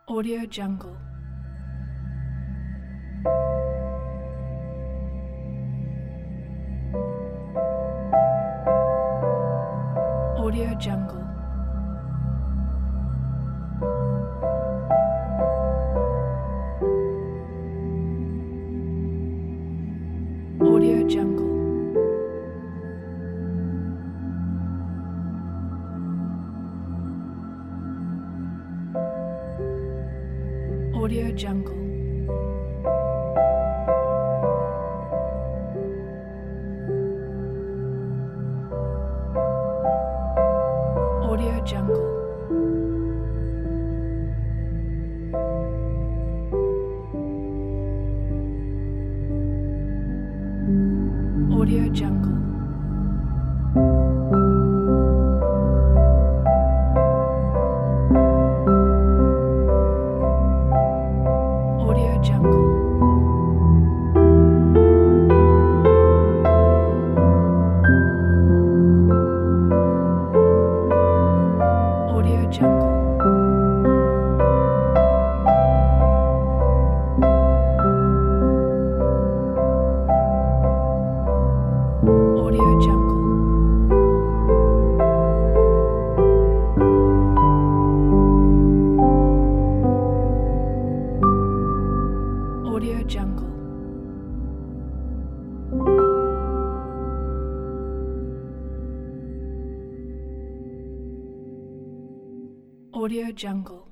Audio Jungle. Audio Jungle. Audio Jungle. Audio Jungle. Audio Jungle. Audio Jungle. Audio Jungle. Audio Jungle. Audio Jungle. Audio Jungle. Audio Jungle.